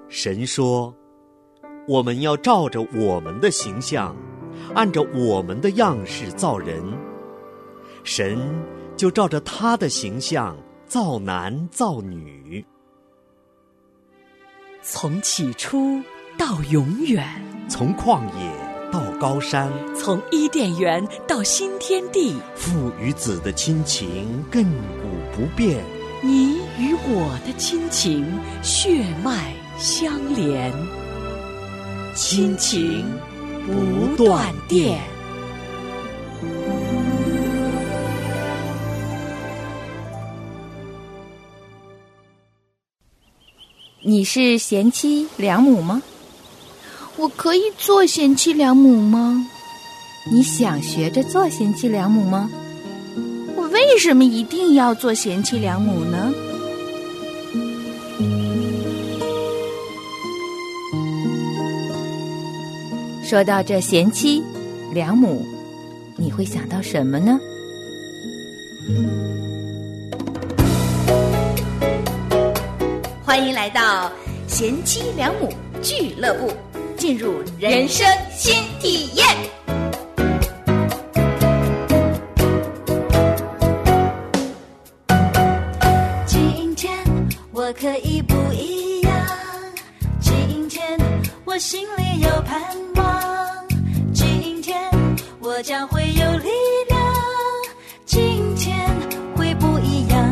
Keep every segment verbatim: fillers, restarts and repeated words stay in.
神说，我们要照着我们的形象，按照我们的样式造人。神就照着他的形象造男造女。 从起初到永远， 从旷野到高山， 从伊甸园到新天地， 父与子的亲情亘古不变， 你与我的亲情血脉相连，亲情不断电。 你是贤妻良母吗？ 我可以做贤妻良母吗？ 你想学着做贤妻良母吗？ 我为什么一定要做贤妻良母呢？ 说到这贤妻良母，你会想到什么呢？ 欢迎来到贤妻良母俱乐部，进入人生新体验。今天我可以不一样，今天我心里有盼望，今天我将会有力量，今天会不一样。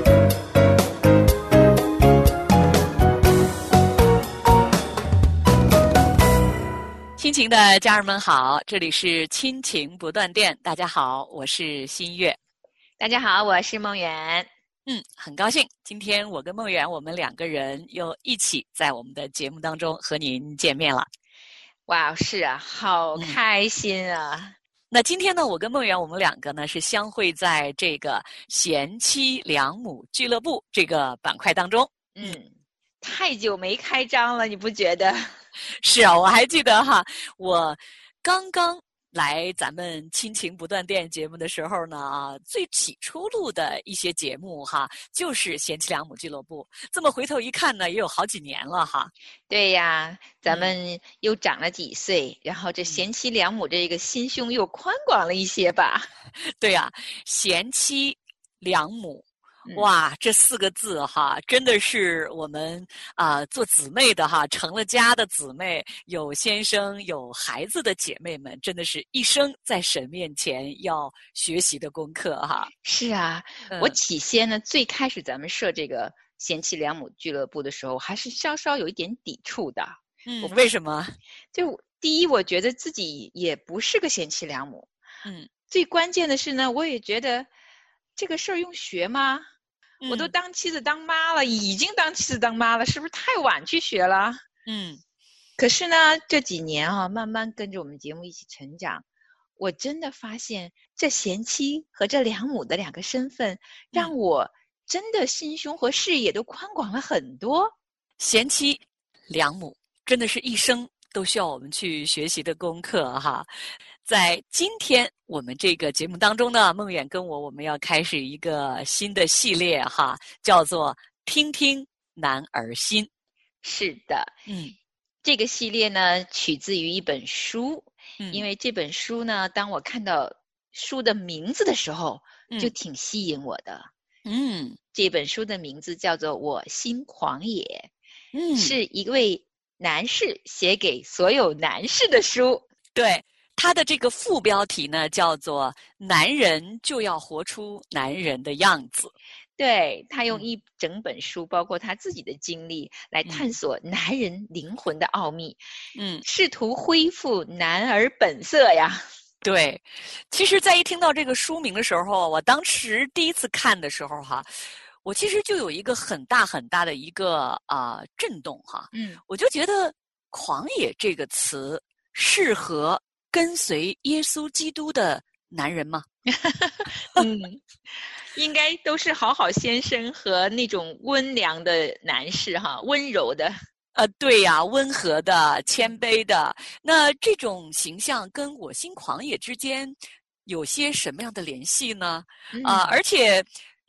亲情的家人们好，这里是亲情不断电。大家好，我是新月。 大家好，我是梦圆。 嗯，很高兴今天我跟梦圆我们两个人又一起在我们的节目当中和您见面了。 哇，是啊，好开心啊。 嗯，那今天呢，我跟梦圆我们两个呢是相会在这个贤妻良母俱乐部这个板块当中。 嗯，太久没开张了，你不觉得？ 是啊，我还记得哈，我刚刚来咱们亲情不断电节目的时候呢，最起初录的一些节目哈，就是贤妻良母俱乐部。这么回头一看呢，也有好几年了哈。 对呀，咱们又长了几岁，嗯，然后这贤妻良母这个心胸又宽广了一些吧。 对呀，贤妻良母。哇，这四个字哈，真的是我们啊、呃、做姊妹的哈，成了家的姊妹，有先生有孩子的姐妹们，真的是一生在神面前要学习的功课哈。 是啊，嗯、我起先呢，最开始咱们设这个贤妻良母俱乐部的时候，还是稍稍有一点抵触的。 嗯，为什么？ 就第一，我觉得自己也不是个贤妻良母。 嗯， 最关键的是呢，我也觉得这个事儿用学吗？我都当妻子当妈了，已经当妻子当妈了，是不是太晚去学了？ 嗯， 可是呢，这几年啊，慢慢跟着我们节目一起成长，我真的发现这贤妻和这良母的两个身份，让我真的心胸和视野都宽广了很多。 贤妻良母真的是一生都需要我们去学习的功课哈。在今天我们这个节目当中呢，梦远跟我我们要开始一个新的系列哈，叫做听听男儿心。 是的， 嗯， 这个系列呢取自于一本书， 嗯， 因为这本书呢，当我看到书的名字的时候，就挺吸引我的。 嗯， 这本书的名字叫做《我心狂野》， 嗯， 是一位男士写给所有男士的书。 对。他的这个副标题呢，叫做“男人就要活出男人的样子”。 对，他用一整本书，包括他自己的经历，来探索男人灵魂的奥秘， 嗯， 试图恢复男儿本色呀。 对，其实，在一听到这个书名的时候，我当时第一次看的时候哈，我其实就有一个很大很大的一个啊、呃、震动哈。 嗯， 我就觉得“狂野”这个词适合跟随耶稣基督的男人吗？ 嗯，应该都是好好先生和那种温良的男士哈，温柔的。 呃，对呀，温和的、谦卑的。那这种形象跟我心狂野之间有些什么样的联系呢？啊、 嗯呃，而且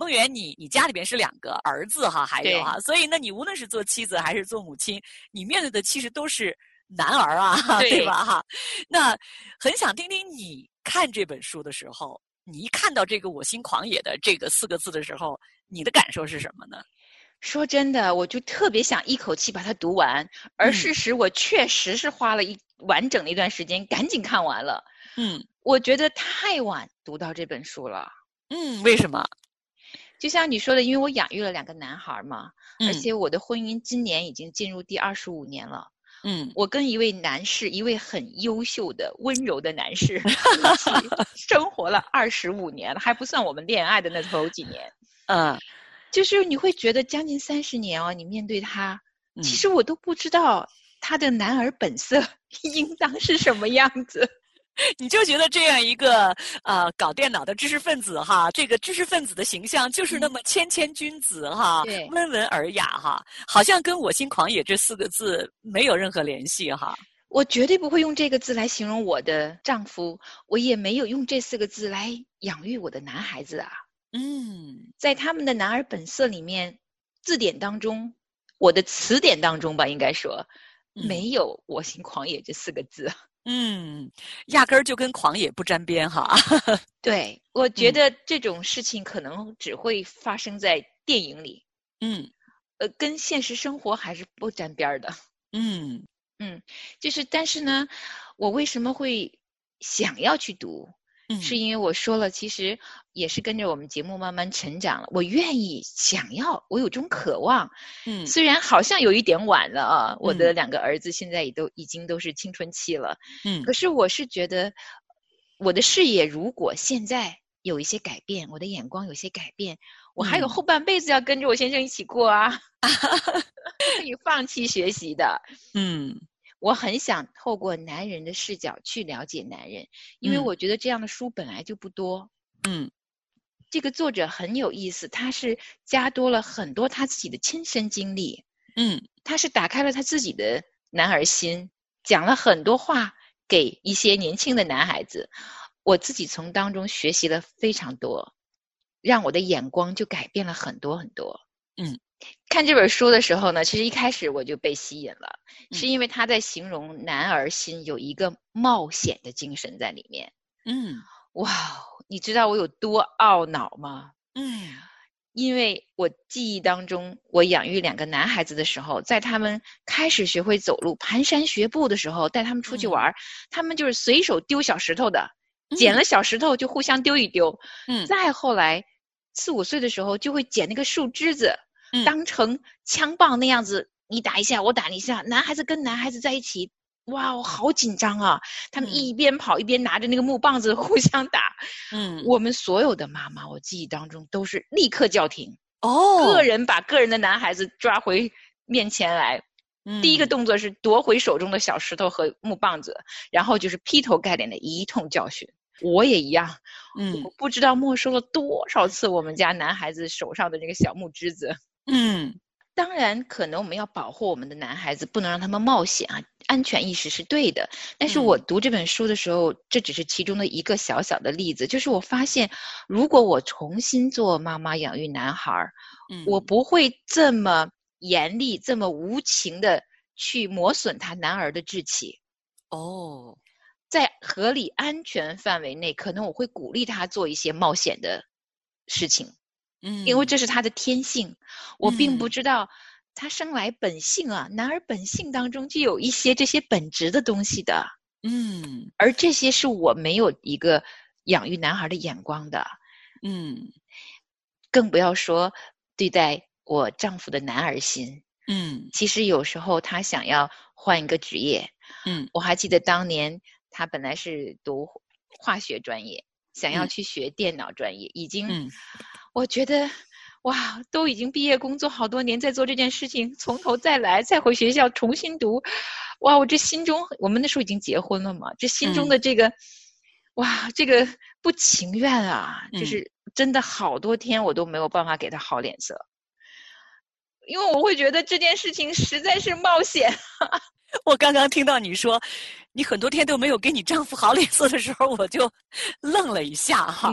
丰源你你家里边是两个儿子哈，还有哈，所以呢，你无论是做妻子还是做母亲，你面对的其实都是男儿啊， 对, 对吧哈？那很想听听你看这本书的时候，你一看到这个我心狂野的这个四个字的时候，你的感受是什么呢？ 说真的，我就特别想一口气把它读完，而事实我确实是花了一完整的一段时间赶紧看完了。 嗯， 我觉得太晚读到这本书了。 嗯，为什么？ 就像你说的，因为我养育了两个男孩嘛， 嗯、 而且我的婚姻今年已经进入第二十五年了。 嗯， 我跟一位男士，一位很优秀的、温柔的男士一起生活了二十五年了，还不算我们恋爱的那头几年。 嗯， 就是你会觉得将近三十年哦，你面对他，其实我都不知道他的男儿本色应当是什么样子。 你就觉得这样一个呃搞电脑的知识分子哈，这个知识分子的形象就是那么谦谦君子哈， 对， 温文尔雅哈，好像跟我心狂野这四个字没有任何联系哈。 我绝对不会用这个字来形容我的丈夫，我也没有用这四个字来养育我的男孩子啊。 嗯， 在他们的男儿本色里面，字典当中，我的词典当中吧，应该说、嗯、没有我心狂野这四个字。 嗯，压根儿就跟狂野不沾边哈。 对，我觉得这种事情可能只会发生在电影里。 嗯， 呃，跟现实生活还是不沾边的。 嗯嗯，就是但是呢，我为什么会想要去读？ 嗯， 是因为我说了，其实也是跟着我们节目慢慢成长了。我愿意想要，我有这种渴望。 嗯， 虽然好像有一点晚了啊，嗯、我的两个儿子现在也都已经都是青春期了。 嗯， 可是我是觉得，我的视野如果现在有一些改变，我的眼光有些改变，我还有后半辈子要跟着我先生一起过啊，不可以放弃学习的。 嗯。 我很想透过男人的视角去了解男人，因为我觉得这样的书本来就不多。 嗯， 这个作者很有意思，他是加多了很多他自己的亲身经历。 嗯， 他是打开了他自己的男儿心，讲了很多话给一些年轻的男孩子。我自己从当中学习了非常多，让我的眼光就改变了很多很多。 嗯。 看这本书的时候呢，其实一开始我就被吸引了，嗯、是因为他在形容男儿心有一个冒险的精神在里面。 嗯， 哇，你知道我有多懊恼吗？ 嗯， 因为我记忆当中，我养育两个男孩子的时候，在他们开始学会走路、蹒跚学步的时候，带他们出去玩、嗯、他们就是随手丢小石头的，捡了小石头就互相丢一丢。嗯，再后来四五岁的时候，就会捡那个树枝子。当成枪棒那样子，你打一下我打你一下，男孩子跟男孩子在一起，哇，我好紧张啊！他们一边跑一边拿着那个木棒子互相打。嗯，我们所有的妈妈，我记忆当中都是立刻叫停，哦，个人把个人的男孩子抓回面前来。嗯，第一个动作是夺回手中的小石头和木棒子，然后就是劈头盖脸的一通教训。我也一样，嗯，我不知道没收了多少次我们家男孩子手上的那个小木枝子。嗯，当然可能我们要保护我们的男孩子，不能让他们冒险啊，安全意识是对的。但是我读这本书的时候、嗯、这只是其中的一个小小的例子，就是我发现如果我重新做妈妈养育男孩、嗯、我不会这么严厉这么无情的去磨损他男儿的志气。哦，在合理安全范围内，可能我会鼓励他做一些冒险的事情。嗯，因为这是他的天性，我并不知道他生来本性啊，嗯、男儿本性当中就有一些这些本质的东西的。嗯，而这些是我没有一个养育男孩的眼光的。嗯，更不要说对待我丈夫的男儿心。嗯，其实有时候他想要换一个职业。嗯，我还记得当年他本来是读化学专业，想要去学电脑专业，嗯、已经。嗯，我觉得哇，都已经毕业工作好多年，在做这件事情，从头再来，再回学校重新读。哇，我这心中，我们那时候已经结婚了嘛，这心中的这个、嗯、哇，这个不情愿啊，就是真的好多天我都没有办法给他好脸色，因为我会觉得这件事情实在是冒险。 我刚刚听到你说你很多天都没有给你丈夫好脸色的时候，我就愣了一下哈。嗯，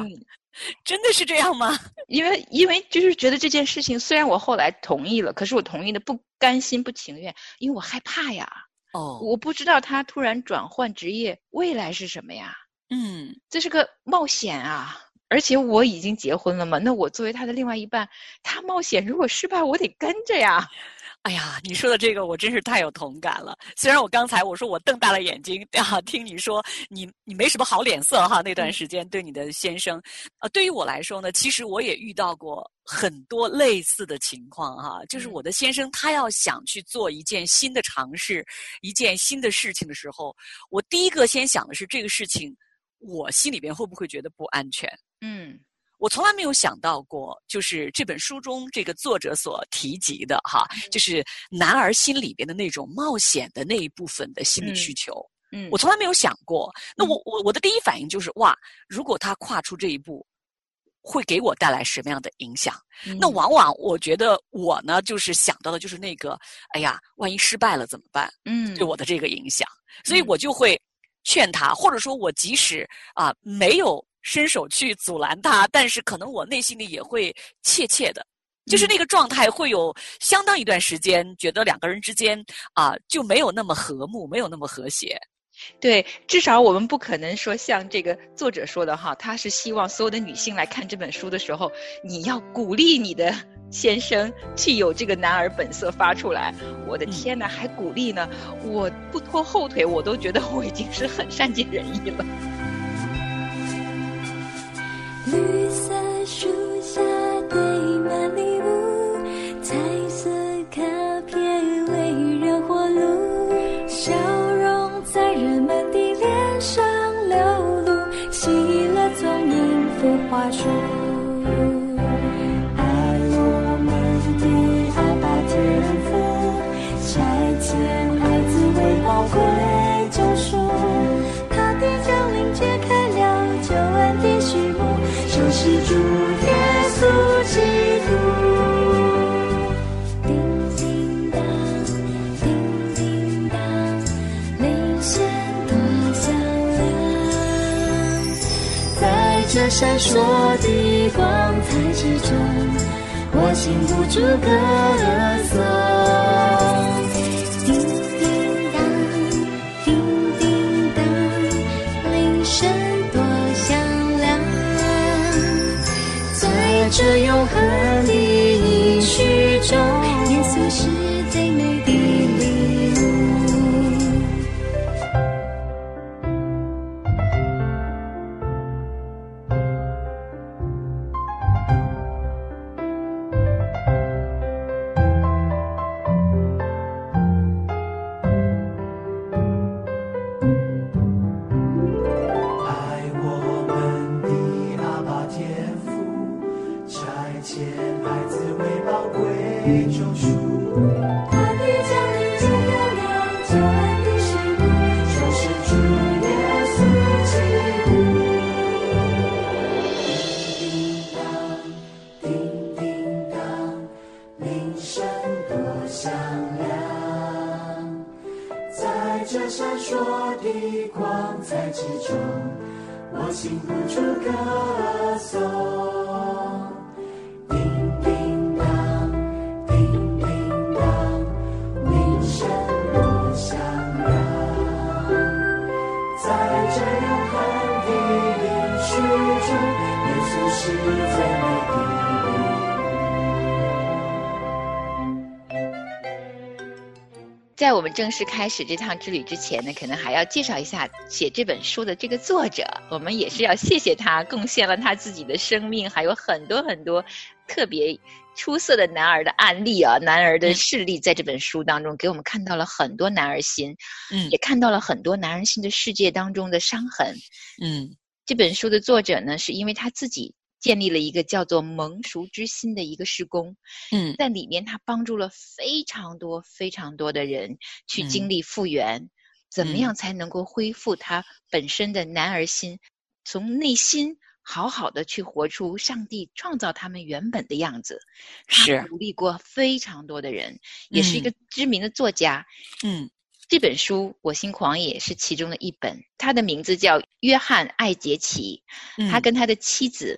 真的是这样吗？ 因为因为就是觉得这件事情，虽然我后来同意了，可是我同意的不甘心不情愿，因为我害怕呀。 哦， 我不知道他突然转换职业，未来是什么呀？ 嗯， 这是个冒险啊！而且我已经结婚了嘛，那我作为他的另外一半，他冒险如果失败，我得跟着呀。 哎呀，你说的这个我真是太有同感了。虽然我刚才我说我瞪大了眼睛啊，听你说你你没什么好脸色哈，那段时间对你的先生，呃，对于我来说呢，其实我也遇到过很多类似的情况哈。就是我的先生他要想去做一件新的尝试，一件新的事情的时候，我第一个先想的是这个事情，我心里边会不会觉得不安全？ 嗯。 我从来没有想到过，就是这本书中这个作者所提及的哈，就是男儿心里边的那种冒险的那一部分的心理需求。 嗯， 我从来没有想过。那我我我的第一反应就是哇，如果他跨出这一步，会给我带来什么样的影响？嗯、那往往我觉得我呢，就是想到的就是那个，哎呀，万一失败了怎么办？嗯，对我的这个影响，所以我就会劝他，或者说我即使啊、呃、没有伸手去阻拦他，但是可能我内心里也会怯怯的，就是那个状态会有相当一段时间，觉得两个人之间啊、呃、就没有那么和睦，没有那么和谐。 对，至少我们不可能说像这个作者说的哈，他是希望所有的女性来看这本书的时候，你要鼓励你的先生去有这个男儿本色发出来。我的天哪，还鼓励呢！我不拖后腿，我都觉得我已经是很善解人意了。 绿色树下堆满礼物，彩色卡片围热火炉，笑容在人们的脸上流露，喜乐从音符画出。爱我们的阿爸天父，差遣孩子为宝贵救赎，他的降临揭开了救恩的序幕，就是主耶稣基督。叮叮当，叮叮当，铃声多响亮，在这闪烁的光彩之中，我禁不住歌颂。叮叮当，叮叮当，铃声多响亮，在这永恒的应许中，耶稣是最美的礼物。 在我们正式开始这趟之旅之前呢，可能还要介绍一下写这本书的这个作者。我们也是要谢谢他，贡献了他自己的生命，还有很多很多特别出色的男儿的案例啊，男儿的事例，在这本书当中给我们看到了很多男儿心，嗯，也看到了很多男人心的世界当中的伤痕。嗯，这本书的作者呢，是因为他自己建立了一个叫做蒙赎之心的一个事工，嗯，在里面他帮助了非常多非常多的人去经历复原，嗯，怎么样才能够恢复他本身的男儿心，从内心好好的去活出上帝创造他们原本的样子。是鼓励过非常多的人，也是一个知名的作家。嗯，这本书《我心狂野》是其中的一本，他的名字叫约翰·艾杰奇，嗯，他跟他的妻子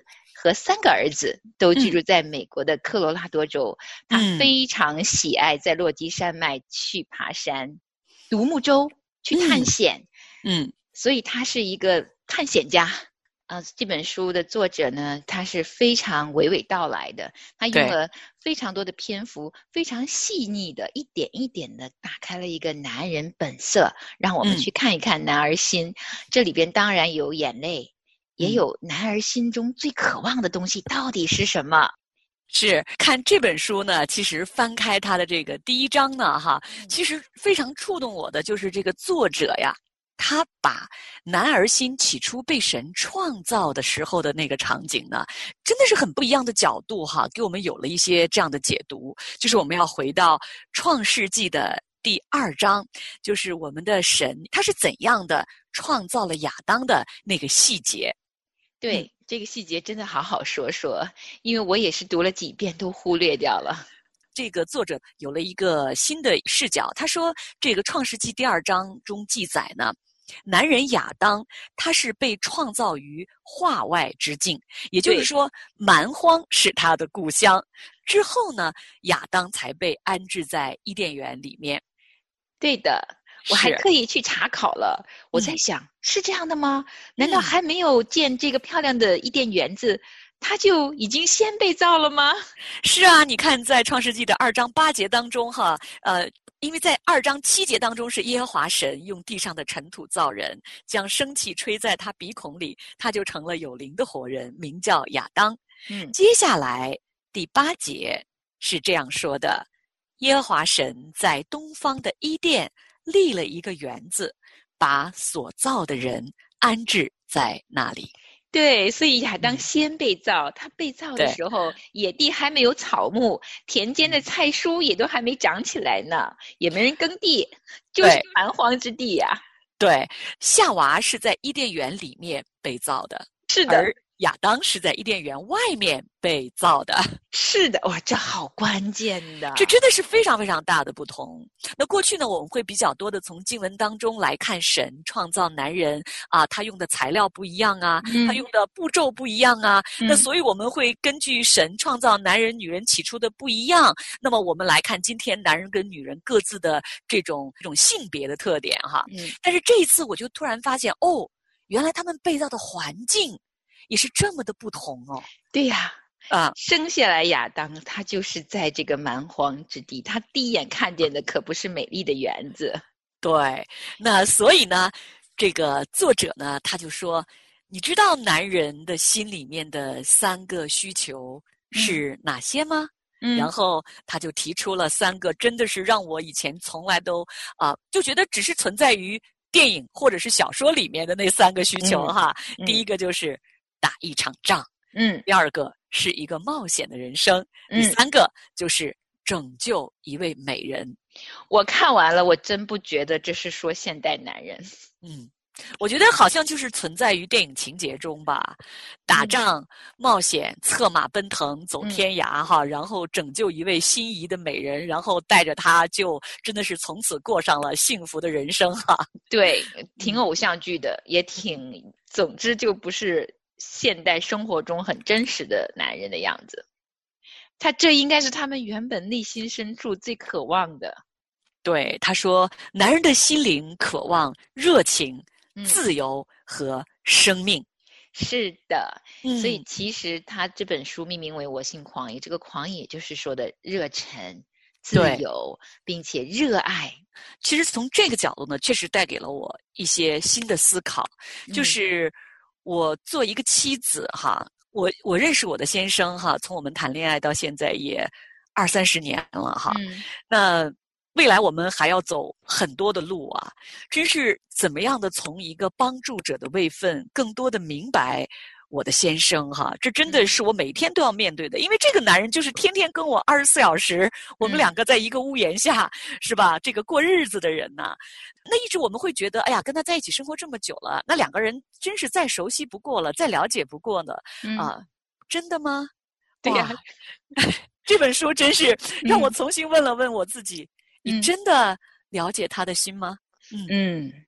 和三个儿子都居住在美国的科罗拉多州，他嗯非常喜爱在落基山脉去爬山、独木舟、去探险， 嗯所以他是一个探险家。呃，这本书的作者呢，他是非常娓娓道来的，他用对了非常多的篇幅，非常细腻的，一点一点的打开了一个男人本色，让我们嗯去看一看男儿心。这里边当然有眼泪，也嗯有男儿心中最渴望的东西到底是什么。 是看这本书呢，其实翻开它的这个第一章呢，哈，其实非常触动我的就是这个作者呀，他把男儿心起初被神创造的时候的那个场景呢，真的是很不一样的角度哈，给我们有了一些这样的解读。就是我们要回到创世纪的第二章，就是我们的神他是怎样的创造了亚当的那个细节。 对、 嗯这个细节真的好好说说，因为我也是读了几遍都忽略掉了。 这个作者有了一个新的视角，他说这个创世纪第二章中记载呢，男人亚当他是被创造于化外之境，也就是说蛮荒是他的故乡。之后呢，亚当才被安置在伊甸园里面。 对的，我还是特意去查考了，我在嗯想、是这样的吗？难道还没有建这个漂亮的伊甸园子，他就已经先被造了吗？ 是啊，你看在创世纪的二章八节当中哈，呃，因为在二章七节当中是耶和华神用地上的尘土造人，将生气吹在他鼻孔里，他就成了有灵的活人，名叫亚当。 嗯， 接下来第八节是这样说的：耶和华神在东方的伊甸立了一个园子，把所造的人安置在那里。 对，所以亚当嗯先被造，他被造的对时候，野地还没有草木，田间的菜蔬也都还没长起来呢，也没人耕地，就是对蛮荒之地呀、 对，夏娃是在伊甸园里面被造的， 是的， 而亚当是在伊甸园外面被造的。 是的，哇，这好关键的。 这真的是非常非常大的不同。那过去呢，我们会比较多的从经文当中来看神创造男人啊，他用的材料不一样啊， 嗯他用的步骤不一样啊。 嗯那所以我们会根据神创造男人、女人起初的不一样，那么我们来看今天男人跟女人各自的这种这种性别的特点哈。 嗯， 但是这一次我就突然发现，哦，原来他们被造的环境也是这么的不同哦。 对呀、 啊， 生下来亚当他就是在这个蛮荒之地，他第一眼看见的可不是美丽的园子。 对，那所以呢，这个作者呢，他就说，你知道男人的心里面的三个需求是哪些吗？ 嗯然后他就提出了三个，真的是让我以前从来都啊、呃就觉得只是存在于电影或者是小说里面的那三个需求嗯哈。 嗯第一个就是打一场仗， 嗯第二个是一个冒险的人生，第嗯， 三个就是拯救一位美人。 我看完了，我真不觉得这是说现代男人。 嗯，我觉得好像就是存在于电影情节中吧，打仗、冒险、策马奔腾、走天涯哈，然后拯救一位心仪的美人，然后带着她就真的是从此过上了幸福的人生哈。 对，挺偶像剧的，也挺，总之就不是现代生活中很真实的男人的样子。他这应该是他们原本内心深处最渴望的。 对，他说，男人的心灵渴望热情、 嗯自由和生命。 是的， 嗯所以其实他这本书命名为《我性狂野》，这个狂野就是说的热忱、自对由，并且热爱。 其实从这个角度呢，确实带给了我一些新的思考，就嗯是我做一个妻子哈，我我认识我的先生哈，从我们谈恋爱到现在也二三十年了哈， 嗯那未来我们还要走很多的路啊，真是怎么样的从一个帮助者的位分，更多的明白我的先生哈，这真的是我每天都要面对的，因为这个男人就是天天跟我二十四小时，我们嗯两个在一个屋檐下，是吧？这个过日子的人呐，那一直我们会觉得，哎呀，跟他在一起生活这么久了，那两个人真是再熟悉不过了，再了解不过了嗯啊，真的吗？ 对呀哇这本书真是让我嗯重新问了问我自己。你嗯真的了解他的心吗？ 嗯，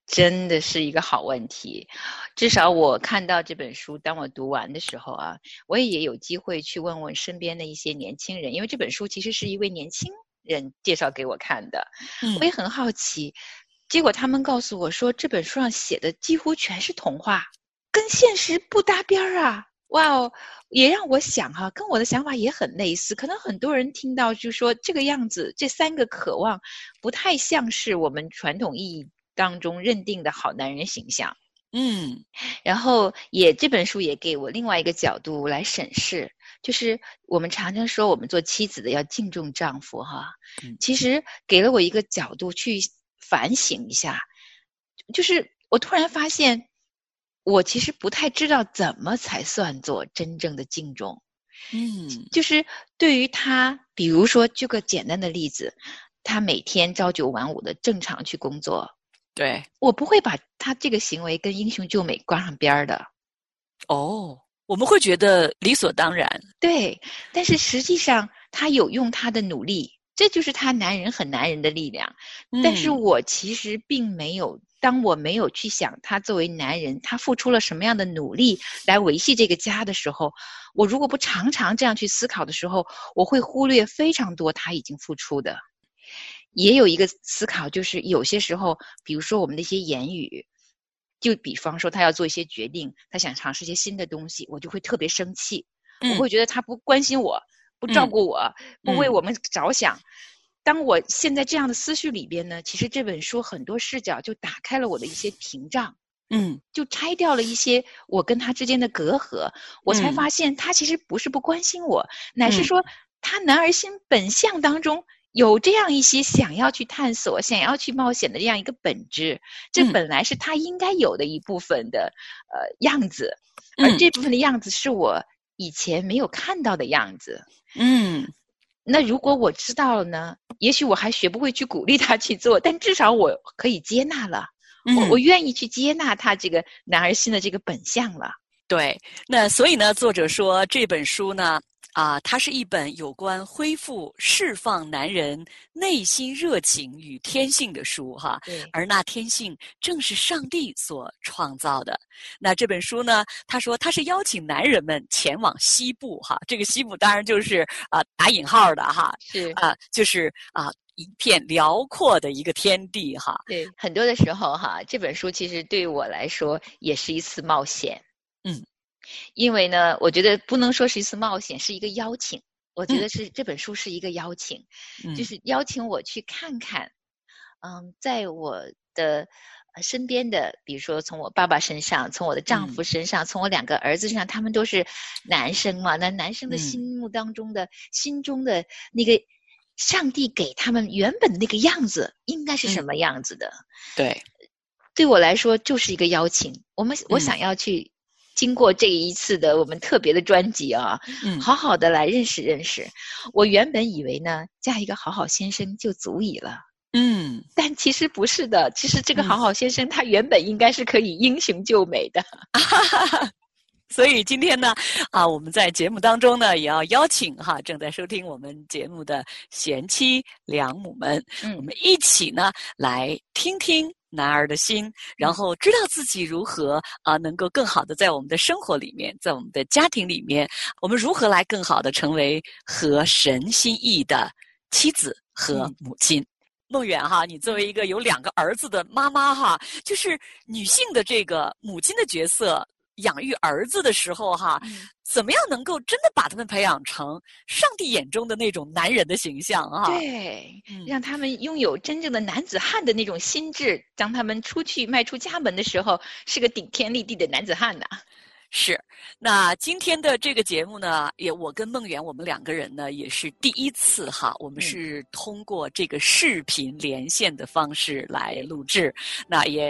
真的是一个好问题。至少我看到这本书，当我读完的时候啊，我也有机会去问问身边的一些年轻人，因为这本书其实是一位年轻人介绍给我看的， 嗯、 我也很好奇。结果他们告诉我说，这本书上写的几乎全是童话，跟现实不搭边啊！哇哦，也让我想哈、啊，跟我的想法也很类似。可能很多人听到就说这个样子，这三个渴望不太像是我们传统意义当中认定的好男人形象。 嗯， 然后也这本书也给我另外一个角度来审视，就是我们常常说我们做妻子的要敬重丈夫哈，其实给了我一个角度去反省一下，就是我突然发现，我其实不太知道怎么才算作真正的敬重。 嗯， 就是对于他，比如说这个简单的例子，他每天朝九晚五的正常去工作， 对， 我不会把他这个行为跟英雄救美挂上边儿的。 哦，我们会觉得理所当然。 对，但是实际上他有用他的努力，这就是他男人很男人的力量。 嗯、 但是我其实并没有，当我没有去想他作为男人，他付出了什么样的努力来维系这个家的时候，我如果不常常这样去思考的时候，我会忽略非常多他已经付出的。也有一个思考，就是有些时候，比如说我们的一些言语，就比方说他要做一些决定，他想尝试一些新的东西，我就会特别生气， 嗯、 我会觉得他不关心我，不照顾我， 嗯、 不为我们着想。嗯、当我现在这样的思绪里边呢，其实这本书很多视角就打开了我的一些屏障， 嗯， 就拆掉了一些我跟他之间的隔阂，我才发现他其实不是不关心我，嗯、乃是说他男儿心本相当中有这样一些想要去探索、想要去冒险的这样一个本质，这本来是他应该有的一部分的、嗯、呃样子，而这部分的样子是我以前没有看到的样子。 嗯， 那如果我知道了呢，也许我还学不会去鼓励他去做，但至少我可以接纳了， 嗯、 我我愿意去接纳他这个男儿心的这个本相了。 对，那所以呢，作者说这本书呢。啊，它是一本有关恢复、释放男人内心热情与天性的书，哈。而那天性正是上帝所创造的。那这本书呢，他说他是邀请男人们前往西部，哈。这个西部当然就是啊打引号的哈， 是啊，就是啊一片辽阔的一个天地，哈。 对，很多的时候哈，这本书其实对我来说也是一次冒险。 嗯。 因为呢，我觉得不能说是一次冒险，是一个邀请。我觉得是、嗯、这本书是一个邀请、嗯，就是邀请我去看看，嗯，在我的身边的，比如说从我爸爸身上，从我的丈夫身上，嗯、从我两个儿子身上，他们都是男生嘛，那男生的心目当中的、嗯、心中的那个上帝给他们原本的那个样子，应该是什么样子的？嗯、 对， 对我来说就是一个邀请。我们我想要去。经过这一次的我们特别的专辑啊，嗯，好好的来认识认识。我原本以为呢，嫁一个好好先生就足以了， 嗯， 但其实不是的。其实这个好好先生、嗯、他原本应该是可以英雄救美的。 所以今天呢，啊，我们在节目当中呢，也要邀请哈正在收听我们节目的贤妻良母们，嗯，我们一起呢来听听男儿的心，然后知道自己如何啊能够更好的在我们的生活里面，在我们的家庭里面，我们如何来更好的成为合神心意的妻子和母亲。嗯，孟远哈，你作为一个有两个儿子的妈妈哈，就是女性的这个母亲的角色。养育儿子的时候哈、嗯，怎么样能够真的把他们培养成上帝眼中的那种男人的形象啊？ 对、嗯，让他们拥有真正的男子汉的那种心智，当他们出去迈出家门的时候，是个顶天立地的男子汉呐、啊。 是，那今天的这个节目呢，也我跟孟远我们两个人呢也是第一次哈，我们是通过这个视频连线的方式来录制，嗯、那也。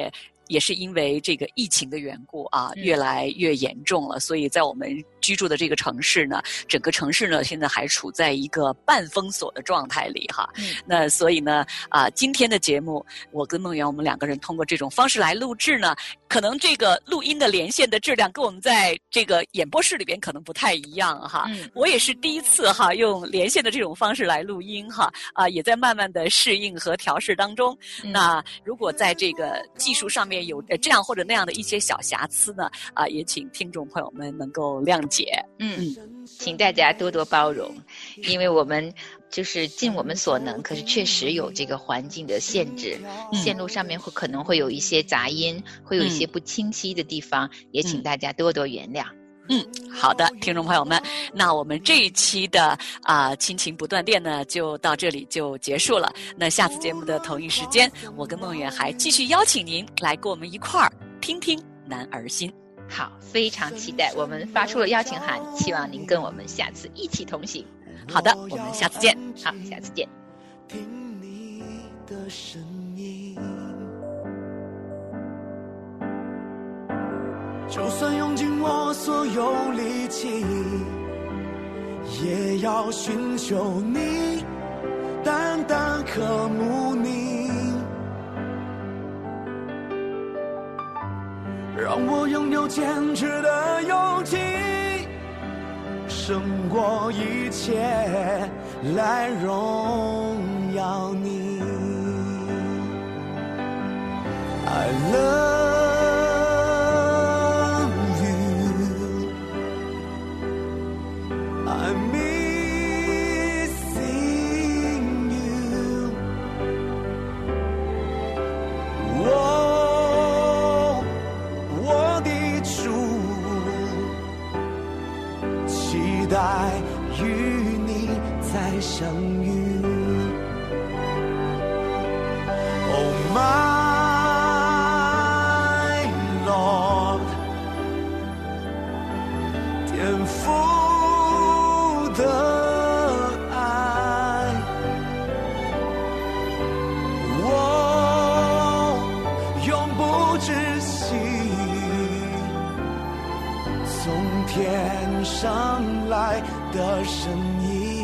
也是因为这个疫情的缘故啊，越来越严重了，所以在我们居住的这个城市呢，整个城市呢现在还处在一个半封锁的状态里哈。嗯、那所以呢，啊、呃，今天的节目，我跟梦圆我们两个人通过这种方式来录制呢，可能这个录音的连线的质量跟我们在这个演播室里边可能不太一样哈。嗯、我也是第一次哈用连线的这种方式来录音哈，啊、呃，也在慢慢的适应和调试当中。嗯、那如果在这个技术上面有这样或者那样的一些小瑕疵呢，啊、呃，也请听众朋友们能够谅解。 嗯，请大家多多包容，因为我们就是尽我们所能，可是确实有这个环境的限制，嗯、线路上面会可能会有一些杂音，会有一些不清晰的地方，嗯、也请大家多多原谅。 嗯，好的，听众朋友们，那我们这一期的啊、呃、亲情不断电呢，就到这里就结束了。那下次节目的同一时间，我跟梦圆还继续邀请您来跟我们一块儿听听男儿心。 好，非常期待，我们发出了邀请函，希望您跟我们下次一起同行。 好的，我们下次见。 好，下次见。 听你的声音，就算用尽我所有力气，也要寻求你，淡淡渴慕你，让我拥有坚持的勇气，胜过一切来荣耀你。I love you, I'm missing you. 我我的主，期待与你再相遇。Oh my Lord， 天父的爱，我永不止息，从天上来的声音。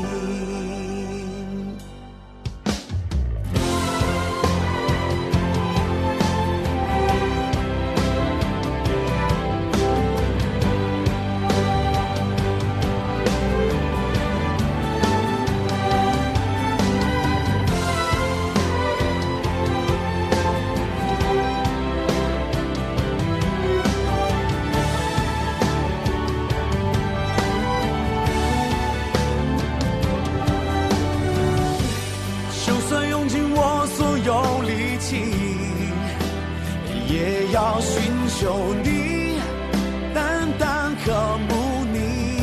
也要寻求你，淡淡渴慕你，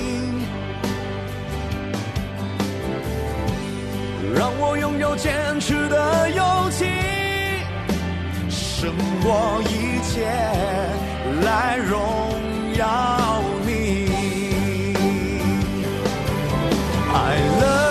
让我拥有坚持的勇气，胜过一切来荣耀你。I love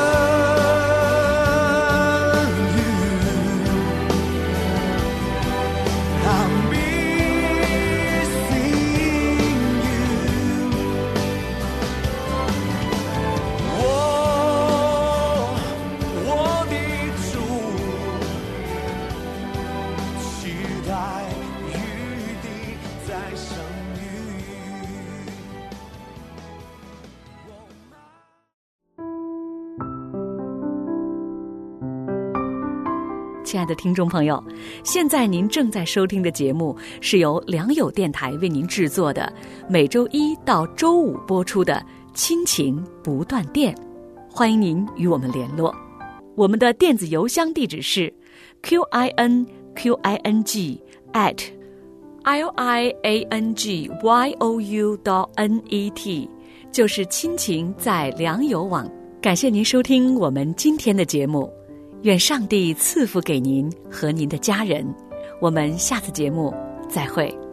亲爱的听众朋友，现在您正在收听的节目是由良友电台为您制作的，每周一到周五播出的亲情不断电，欢迎您与我们联络。我们的电子邮箱地址是 q i n q i n g at l i a n g y o u dot n e t， 就是亲情在良友网。感谢您收听我们今天的节目，愿上帝赐福给您和您的家人，我们下次节目再会。